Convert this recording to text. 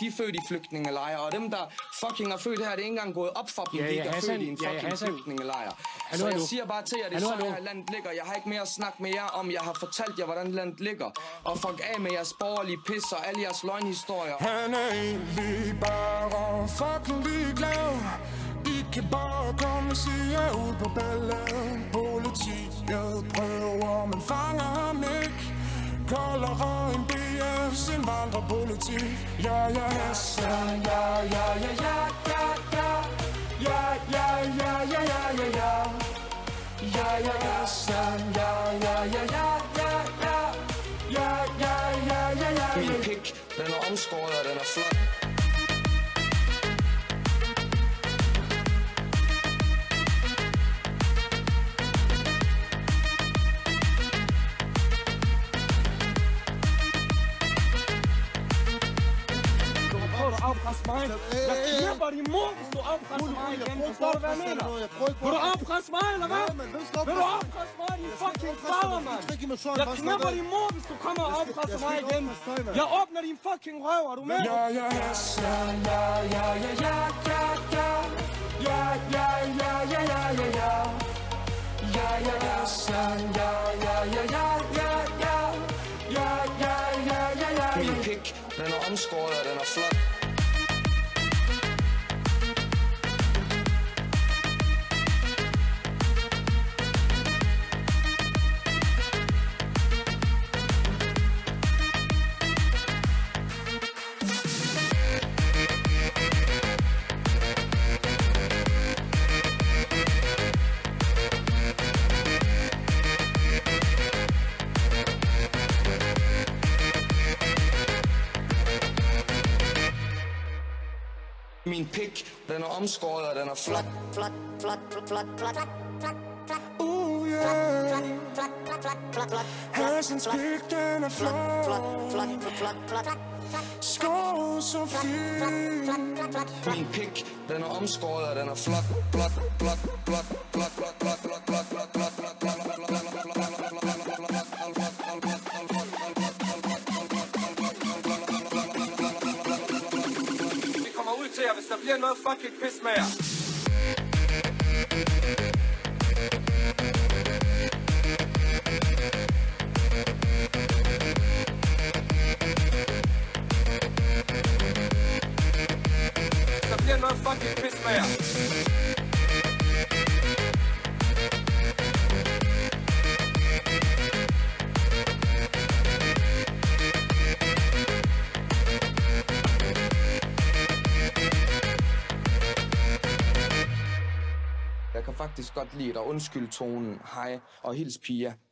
de er født i flygtningelejre, og dem, der fucking er født her, det er ikke engang gået op for dem, de er født i en fucking flygtningelejre. Så jeg siger bare til jer, det er sådan, her landet ligger. Jeg har ikke mere at snakke med jer om. Jeg har fortalt jer, hvordan landet ligger. Og fuck af med jeres borgerlige pis og alle jeres løgnhistorier. Han er egentlig bare fucking ligeglad. I kan bare komme og sige jer ud på balladen. Politiet prøver, men fanger ham ikke. Koldere en BS, indvandrerpolitik. Ja, ja, Hassan, ja, ja, ja, ja, ja, ja. Ja, ja, ja, ja, ja, ja, ja. Ja, ja, Hassan, ja, ja, ja, ja, ja, ja. Ja, ja, ja, ja, ja, ja. Min pik, den er omskåret, og den er flot. Afpresse mig. Jeg knipper din mor, hvis du afpresser mig igen. Forstår du, hvad jeg mener? Vil du afpresse mig, eller hvad? Vil du afpresse mig, din fucking fader, mand? Jeg knipper din mor, hvis du kommer og afpresser mig igen. Jeg åbner din fucking røv, er du med? Ja, ja, Hassan, ja, ja, ja, ja, ja, ja. Ja, ja, ja, ja, ja, ja, ja. Ja, ja, Hassan, ja, ja, ja, ja, ja, ja. Ja, ja, ja, ja, ja, ja. Min pik, den er omskåret, og den er flot. Min pik, den er omskåret, og den er flot. Yeah. Hassans pik, den er flot. Skåret så fint. Min pik, den er omskåret, og den er flot. Til jer, hvis der bliver noget fucking pis med jer. Hvis der bliver noget fucking pis med jer. Jeg kan faktisk godt lide dig. Undskyld tonen. Hej og hils Pia.